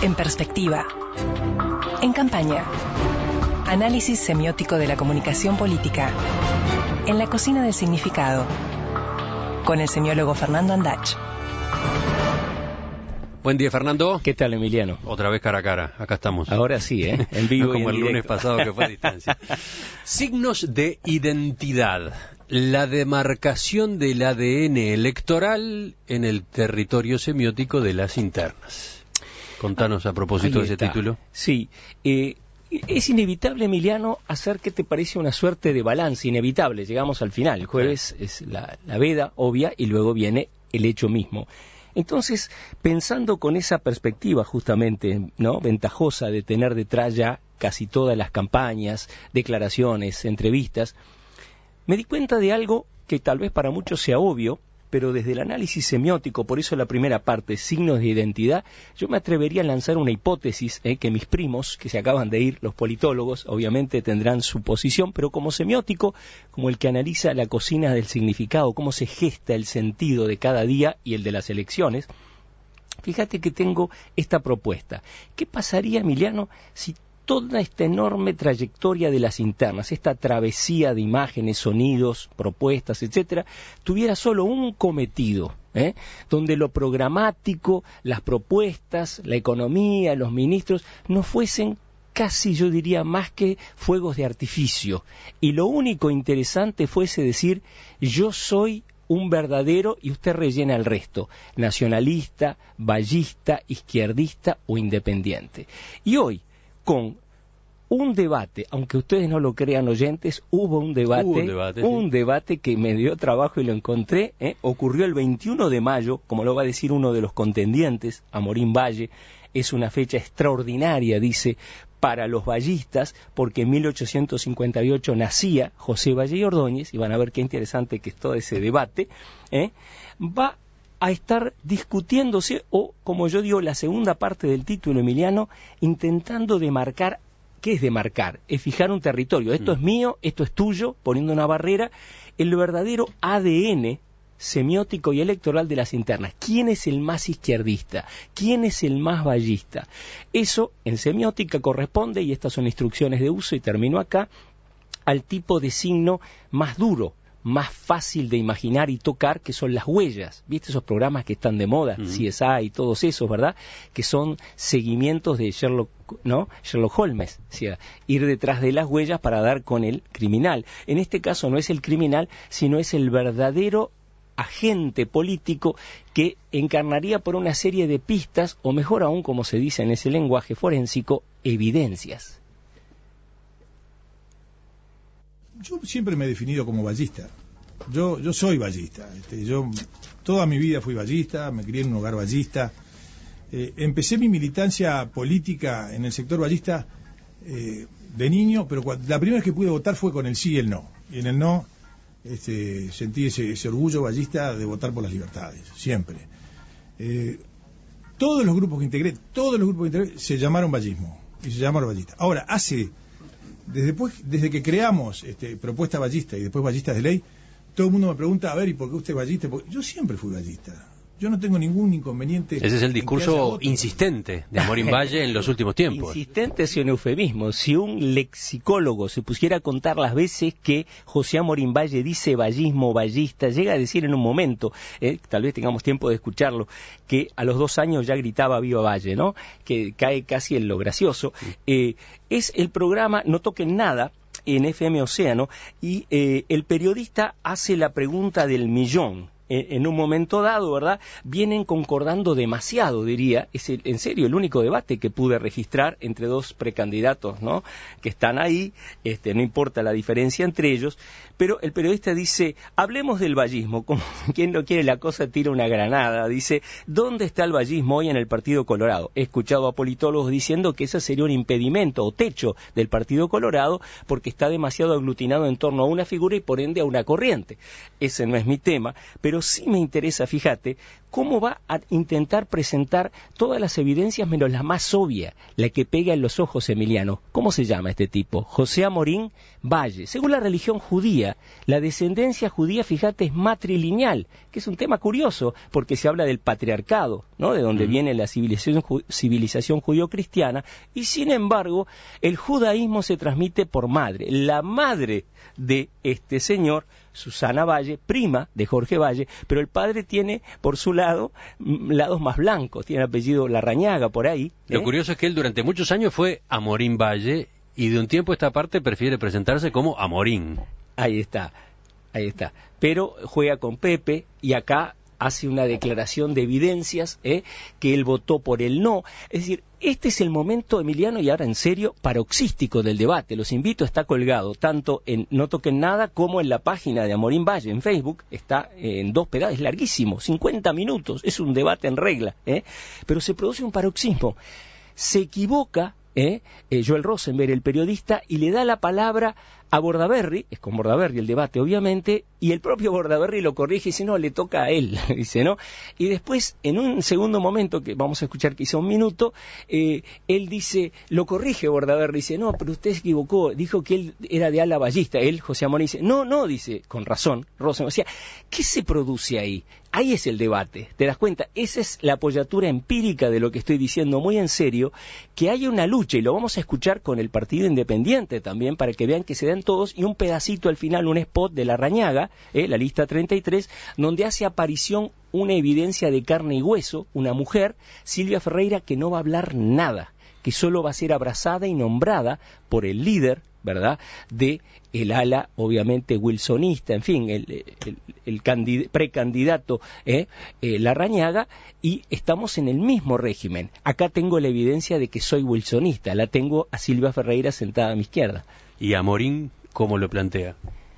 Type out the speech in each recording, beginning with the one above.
En perspectiva. En campaña. Análisis semiótico de la comunicación política. En la cocina del significado. Con el semiólogo Fernando Andach. Buen día, Fernando. ¿Qué tal, Emiliano? Otra vez cara a cara, acá estamos. Ahora sí, en vivo no como y en el lunes pasado que fue a distancia. Signos de identidad. La demarcación del ADN electoral en el territorio semiótico de las internas. Contanos a propósito de ese título. Sí, es inevitable, Emiliano, hacer que te parece una suerte de balance, inevitable. Llegamos al final. El jueves es la veda obvia y luego viene el hecho mismo. Entonces, pensando con esa perspectiva justamente, ¿no?, ventajosa de tener detrás ya casi todas las campañas, declaraciones, entrevistas, me di cuenta de algo que tal vez para muchos sea obvio, pero desde el análisis semiótico, por eso la primera parte, signos de identidad, yo me atrevería a lanzar una hipótesis que mis primos, que se acaban de ir, los politólogos, obviamente tendrán su posición, pero como semiótico, como el que analiza la cocina del significado, cómo se gesta el sentido de cada día y el de las elecciones, fíjate que tengo esta propuesta. ¿Qué pasaría, Emiliano, si toda esta enorme trayectoria de las internas, esta travesía de imágenes, sonidos, propuestas, etcétera, tuviera solo un cometido, donde lo programático, las propuestas, la economía, los ministros, no fuesen casi, yo diría, más que fuegos de artificio, y lo único interesante fuese decir, yo soy un verdadero, y usted rellena el resto, nacionalista, vallista, izquierdista o independiente. Y hoy, con un debate, aunque ustedes no lo crean, oyentes, hubo un debate que me dio trabajo y lo encontré, ocurrió el 21 de mayo, como lo va a decir uno de los contendientes, Amorín Valle, es una fecha extraordinaria, dice, para los vallistas, porque en 1858 nacía José Valle y Ordóñez, y van a ver qué interesante que es todo ese debate, va a estar discutiéndose, o como yo digo, la segunda parte del título, Emiliano, intentando demarcar. ¿Qué es demarcar? Es fijar un territorio. Esto es mío, esto es tuyo, poniendo una barrera. El verdadero ADN semiótico y electoral de las internas. ¿Quién es el más izquierdista? ¿Quién es el más vallista? Eso en semiótica corresponde, y estas son instrucciones de uso, y termino acá, al tipo de signo más duro, más fácil de imaginar y tocar, que son las huellas. ¿Viste esos programas que están de moda? CSI y todos esos, ¿verdad? Que son seguimientos de Sherlock Holmes, o sea, ir detrás de las huellas para dar con el criminal. En este caso no es el criminal, sino es el verdadero agente político que encarnaría por una serie de pistas, o mejor aún, como se dice en ese lenguaje forénsico, evidencias. Yo siempre me he definido como vallista. Yo soy vallista. Yo toda mi vida fui vallista, me crié en un hogar vallista. Empecé mi militancia política en el sector vallista de niño, pero la primera vez que pude votar fue con el sí y el no. Y en el no sentí ese orgullo vallista de votar por las libertades, siempre. Todos los grupos que integré se llamaron vallismo y se llamaron vallistas. Ahora, desde que creamos propuesta ballista y después ballistas de ley, todo el mundo me pregunta, a ver, ¿y por qué usted es ballista? Porque yo siempre fui ballista. Yo no tengo ningún inconveniente. Ese es el discurso insistente de Amorín Valle en los últimos tiempos. Insistente es un eufemismo. Si un lexicólogo se pusiera a contar las veces que José Amorín Valle dice vallismo, vallista, llega a decir en un momento, tal vez tengamos tiempo de escucharlo, que a los 2 años ya gritaba Viva Valle, ¿no? Que cae casi en lo gracioso. Es el programa No Toquen Nada, en FM Océano, y el periodista hace la pregunta del millón. En un momento dado, ¿verdad?, vienen concordando demasiado, diría, es en serio el único debate que pude registrar entre dos precandidatos, ¿no?, que están ahí, no importa la diferencia entre ellos, pero el periodista dice, hablemos del vallismo, como quien no quiere la cosa tira una granada, dice, ¿dónde está el vallismo hoy en el Partido Colorado? He escuchado a politólogos diciendo que ese sería un impedimento o techo del Partido Colorado porque está demasiado aglutinado en torno a una figura y por ende a una corriente. Ese no es mi tema, pero sí me interesa, fíjate, cómo va a intentar presentar todas las evidencias menos la más obvia, la que pega en los ojos, Emiliano. ¿Cómo se llama este tipo? José Amorín Valle. Según la religión judía, la descendencia judía, fíjate, es matrilineal, que es un tema curioso, porque se habla del patriarcado, ¿no? De donde viene la civilización judío-cristiana, y sin embargo, el judaísmo se transmite por madre. La madre de este señor, Susana Valle, prima de Jorge Valle, pero el padre tiene por su lado lados más blancos, tiene apellido Larrañaga por ahí. Lo curioso es que él durante muchos años fue Amorín Valle y de un tiempo a esta parte prefiere presentarse como Amorín. Ahí está. Pero juega con Pepe y acá hace una declaración de evidencias, que él votó por el no. Es decir, este es el momento, Emiliano, y ahora en serio, paroxístico del debate. Los invito, está colgado tanto en No Toquen Nada como en la página de Amorín Valle en Facebook. Está en 2 pedazos, es larguísimo, 50 minutos, es un debate en regla, pero se produce un paroxismo. Se equivoca Joel Rosenberg, el periodista, y le da la palabra a Bordaberry, es con Bordaberry el debate obviamente, y el propio Bordaberry lo corrige y dice, no, le toca a él, dice, ¿no? Y después, en un segundo momento, que vamos a escuchar quizá un minuto, él dice, lo corrige Bordaberry, dice, no, pero usted se equivocó, dijo que él era de ala ballista, él, José Amorín, dice, no, dice, con razón, Rosenberg, o sea, ¿qué se produce ahí? Ahí es el debate, ¿te das cuenta? Esa es la apoyatura empírica de lo que estoy diciendo muy en serio, que hay una lucha, y lo vamos a escuchar con el Partido Independiente también, para que vean que se dan todos, y un pedacito al final, un spot de Larrañaga, la lista 33, donde hace aparición una evidencia de carne y hueso, una mujer, Silvia Ferreira, que no va a hablar nada, que solo va a ser abrazada y nombrada por el líder, ¿verdad?, de el ala, obviamente, wilsonista, en fin, el precandidato Larrañaga, y estamos en el mismo régimen. Acá tengo la evidencia de que soy wilsonista, la tengo a Silvia Ferreira sentada a mi izquierda. ¿Y Amorín cómo lo plantea?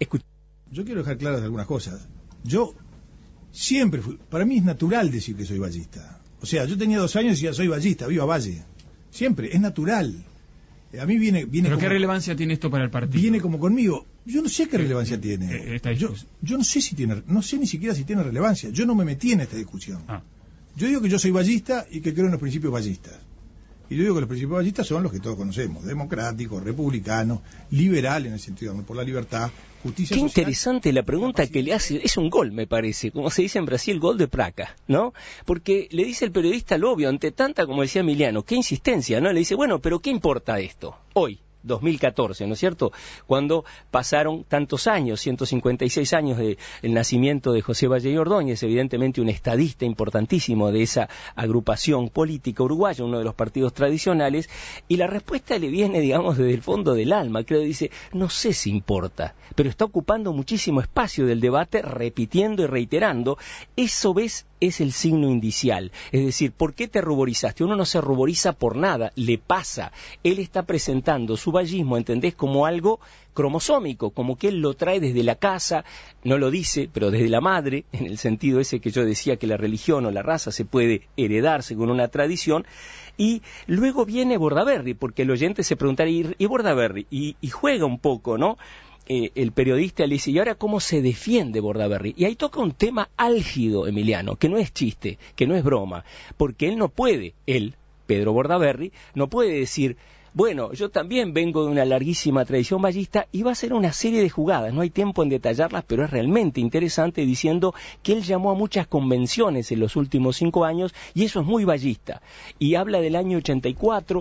Yo quiero dejar claras algunas cosas. Yo siempre fui, para mí es natural decir que soy vallista. O sea, yo tenía 2 años y ya soy vallista, viva Valle. Siempre, es natural. A mí viene ¿Pero como, qué relevancia tiene esto para el partido? Viene como conmigo. Yo no sé qué relevancia tiene. Yo no sé si tiene, no sé ni siquiera si tiene relevancia. Yo no me metí en esta discusión. Yo digo que yo soy vallista y que creo en los principios vallistas. Y yo digo que los principios vallistas son los que todos conocemos: democráticos, republicanos, liberales en el sentido de por la libertad, justicia social. Qué interesante la pregunta que le hace, es un gol, me parece, como se dice en Brasil, gol de placa, ¿no? Porque le dice el periodista lo obvio, ante tanta, como decía Emiliano, qué insistencia, ¿no? Le dice, bueno, pero ¿qué importa esto hoy? 2014, ¿no es cierto?, cuando pasaron tantos años, 156 años del nacimiento de José Valle y Ordóñez, evidentemente un estadista importantísimo de esa agrupación política uruguaya, uno de los partidos tradicionales, y la respuesta le viene, digamos, desde el fondo del alma, creo, dice, no sé si importa, pero está ocupando muchísimo espacio del debate, repitiendo y reiterando, eso ves, es el signo indicial, es decir, ¿por qué te ruborizaste? Uno no se ruboriza por nada, le pasa, él está presentando su vallismo, ¿entendés?, como algo cromosómico, como que él lo trae desde la casa, no lo dice, pero desde la madre, en el sentido ese que yo decía que la religión o la raza se puede heredar según una tradición, y luego viene Bordaberry, porque el oyente se preguntará, ¿y Bordaberry? Y juega un poco, ¿no?, el periodista le dice, ¿y ahora cómo se defiende Bordaberry? Y ahí toca un tema álgido, Emiliano, que no es chiste, que no es broma, porque él no puede, Pedro Bordaberry, no puede decir, bueno, yo también vengo de una larguísima tradición vallista, y va a hacer una serie de jugadas, no hay tiempo en detallarlas, pero es realmente interesante, diciendo que él llamó a muchas convenciones en los últimos 5 años, y eso es muy vallista, y habla del año 84,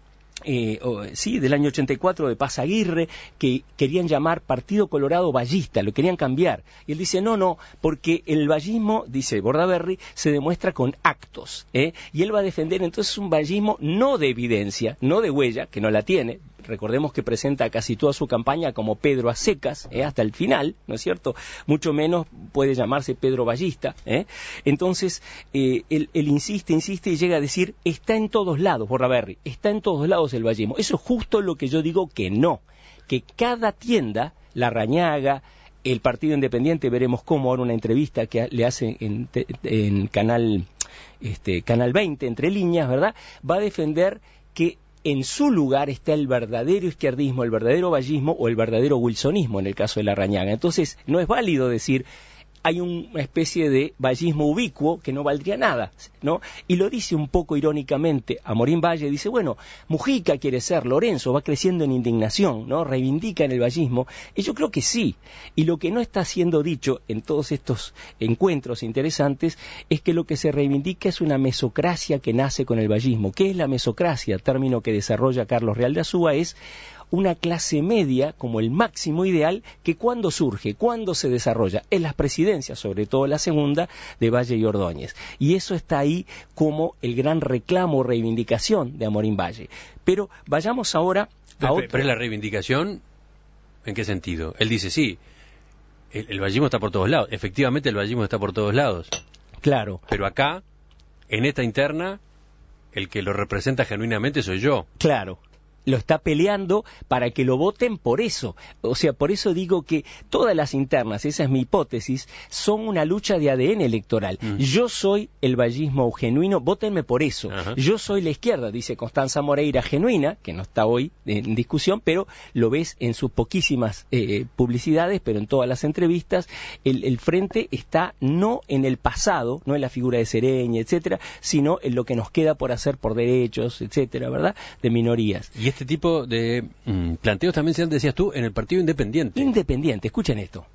del año 84 de Paz Aguirre, que querían llamar Partido Colorado Vallista, lo querían cambiar, y él dice, no, porque el vallismo, dice Bordaberry, se demuestra con actos, y él va a defender entonces un vallismo no de evidencia, no de huella, que no la tiene. Recordemos que presenta casi toda su campaña como Pedro a secas, hasta el final, ¿no es cierto? Mucho menos puede llamarse Pedro Vallista, Entonces, él insiste y llega a decir, está en todos lados, Bordaberry, está en todos lados el vallismo. Eso es justo lo que yo digo que no, que cada tienda, Larrañaga, el Partido Independiente, veremos cómo ahora una entrevista que le hacen en Canal 20, entre líneas, ¿verdad?, va a defender que en su lugar está el verdadero izquierdismo, el verdadero vallismo o el verdadero wilsonismo en el caso de Larrañaga. Entonces, no es válido decir hay una especie de vallismo ubicuo que no valdría nada, ¿no? Y lo dice un poco irónicamente Amorín Valle, dice, bueno, Mujica quiere ser, Lorenzo va creciendo en indignación, ¿no? Reivindica en el vallismo, y yo creo que sí, y lo que no está siendo dicho en todos estos encuentros interesantes es que lo que se reivindica es una mesocracia que nace con el vallismo. ¿Qué es la mesocracia? Término que desarrolla Carlos Real de Azúa, es una clase media como el máximo ideal que cuando surge, cuando se desarrolla en las presidencias, sobre todo la segunda, de Valle y Ordóñez. Y eso está ahí como el gran reclamo o reivindicación de Amorín Valle. Pero vayamos ahora a otro. Pero la reivindicación, ¿en qué sentido? Él dice, sí, el vallismo está por todos lados. Efectivamente el vallismo está por todos lados. Claro. Pero acá, en esta interna, el que lo representa genuinamente soy yo. Claro. Lo está peleando para que lo voten por eso. O sea, por eso digo que todas las internas, esa es mi hipótesis, son una lucha de ADN electoral. Yo soy el vallismo genuino, vótenme por eso. Yo soy la izquierda, dice Constanza Moreira, genuina, que no está hoy en discusión, pero lo ves en sus poquísimas publicidades, pero en todas las entrevistas, el frente está no en el pasado, no en la figura de Sereña, etcétera, sino en lo que nos queda por hacer por derechos, etcétera, ¿verdad?, de minorías. Y este tipo de planteos también se dan, decías tú, en el Partido Independiente. Independiente, escuchen esto.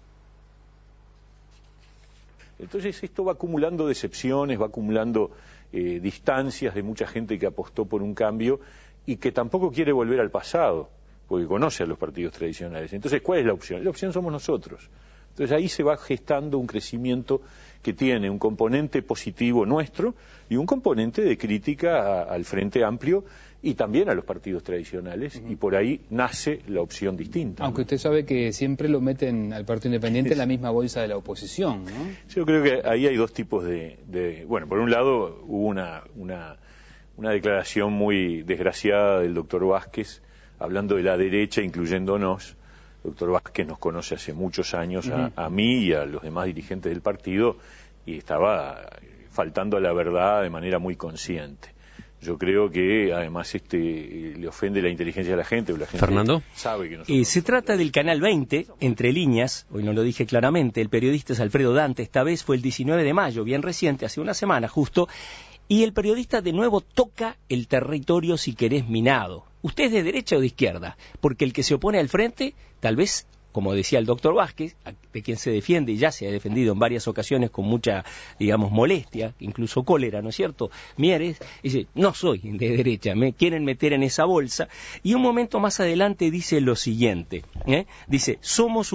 Entonces esto va acumulando decepciones, va acumulando distancias de mucha gente que apostó por un cambio y que tampoco quiere volver al pasado, porque conoce a los partidos tradicionales. Entonces, ¿cuál es la opción? La opción somos nosotros. Entonces ahí se va gestando un crecimiento que tiene un componente positivo nuestro y un componente de crítica al Frente Amplio y también a los partidos tradicionales, y por ahí nace la opción distinta. Aunque usted sabe que siempre lo meten al Partido Independiente en la misma bolsa de la oposición, ¿no? Yo creo que ahí hay dos tipos de... Bueno, por un lado hubo una declaración muy desgraciada del doctor Vázquez, hablando de la derecha, incluyéndonos. El doctor Vázquez nos conoce hace muchos años, a mí y a los demás dirigentes del partido, y estaba faltando a la verdad de manera muy consciente. Yo creo que además le ofende la inteligencia de la gente. La gente Fernando. Sabe que nosotros... Se trata del Canal 20, entre líneas, hoy no lo dije claramente, el periodista es Alfredo Dante, esta vez fue el 19 de mayo, bien reciente, hace una semana justo, y el periodista de nuevo toca el territorio, si querés, minado. ¿Usted es de derecha o de izquierda? Porque el que se opone al frente, tal vez, como decía el doctor Vázquez, de quien se defiende y ya se ha defendido en varias ocasiones con mucha, digamos, molestia, incluso cólera, ¿no es cierto? Mieres dice, no soy de derecha, me quieren meter en esa bolsa. Y un momento más adelante dice lo siguiente, dice, somos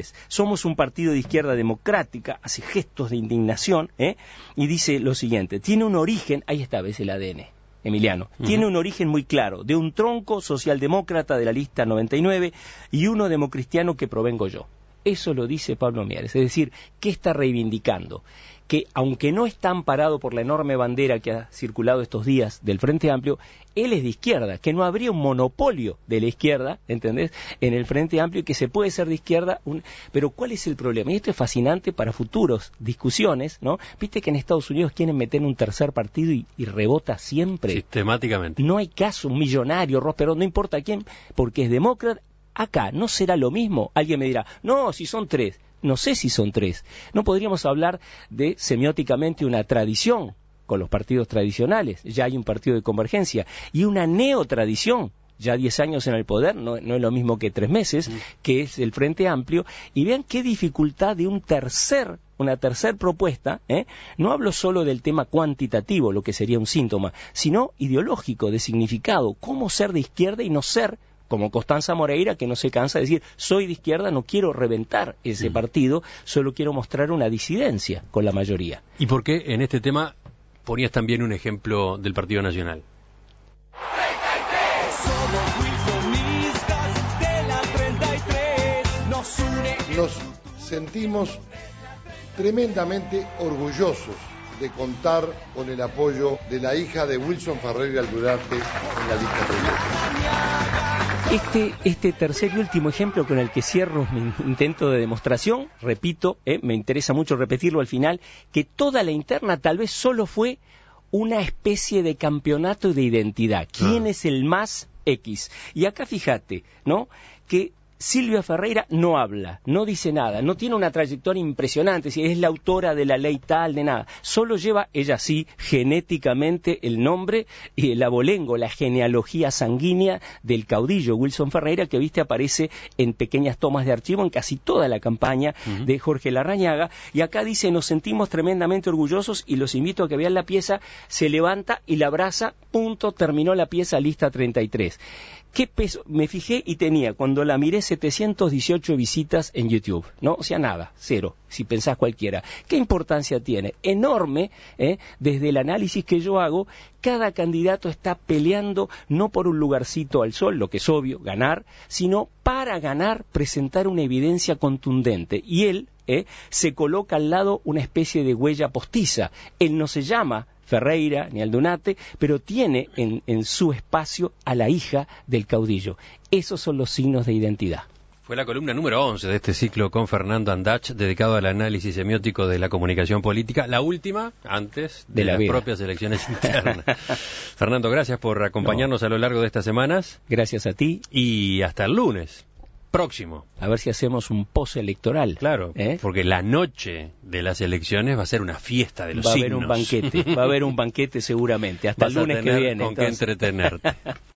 un partido de izquierda democrática, hace gestos de indignación, y dice lo siguiente, tiene un origen, ahí está, ves el ADN. Emiliano, tiene un origen muy claro, de un tronco socialdemócrata de la lista 99 y uno democristiano que provengo yo. Eso lo dice Pablo Mieres, es decir, ¿qué está reivindicando? Que aunque no está amparado por la enorme bandera que ha circulado estos días del Frente Amplio, él es de izquierda, que no habría un monopolio de la izquierda, ¿entendés?, en el Frente Amplio, y que se puede ser de izquierda, pero ¿cuál es el problema? Y esto es fascinante para futuros discusiones, ¿no? Viste que en Estados Unidos quieren meter un tercer partido y rebota siempre. Sistemáticamente. No hay caso, un millonario, Ross Perot, no importa quién, porque es demócrata. Acá no será lo mismo. Alguien me dirá, no, si son tres. No sé si son tres. No podríamos hablar de semióticamente una tradición con los partidos tradicionales. Ya hay un partido de convergencia y una neotradición. Ya 10 años en el poder, no es lo mismo que 3 meses, que es el Frente Amplio. Y vean qué dificultad de una tercer propuesta. No hablo solo del tema cuantitativo, lo que sería un síntoma, sino ideológico, de significado. Cómo ser de izquierda y no ser como Constanza Moreira, que no se cansa de decir, soy de izquierda, no quiero reventar ese partido, solo quiero mostrar una disidencia con la mayoría. ¿Y por qué en este tema ponías también un ejemplo del Partido Nacional? Nos sentimos tremendamente orgullosos de contar con el apoyo de la hija de Wilson Ferreira Aldunate en la lista presidencial. Este tercer y último ejemplo con el que cierro mi intento de demostración, repito, me interesa mucho repetirlo al final, que toda la interna tal vez solo fue una especie de campeonato de identidad. ¿Quién es el más X? Y acá fíjate, ¿no?, que Silvia Ferreira no habla, no dice nada, no tiene una trayectoria impresionante, si es la autora de la ley tal, de nada. Solo lleva, ella sí, genéticamente el nombre y el abolengo, la genealogía sanguínea del caudillo Wilson Ferreira, que viste aparece en pequeñas tomas de archivo en casi toda la campaña de Jorge Larrañaga. Y acá dice, nos sentimos tremendamente orgullosos y los invito a que vean la pieza, se levanta y la abraza, punto, terminó la pieza, lista 33. ¿Qué peso? Me fijé y tenía, cuando la miré, 718 visitas en YouTube, ¿no? O sea, nada, cero, si pensás cualquiera. ¿Qué importancia tiene? Enorme, desde el análisis que yo hago, cada candidato está peleando no por un lugarcito al sol, lo que es obvio, ganar, sino para ganar, presentar una evidencia contundente. Y él se coloca al lado una especie de huella postiza. Él no se llama Ferreira ni Aldunate, pero tiene en su espacio a la hija del caudillo. Esos son los signos de identidad. Fue la columna número 11 de este ciclo con Fernando Andach, dedicado al análisis semiótico de la comunicación política, la última antes de las propias elecciones internas. Fernando, gracias por acompañarnos a lo largo de estas semanas. Gracias a ti. Y hasta el lunes próximo. A ver si hacemos un postelectoral. Claro, porque la noche de las elecciones va a ser una fiesta de los signos. Va a haber un banquete seguramente. Hasta el lunes que viene. Con qué entretenerte.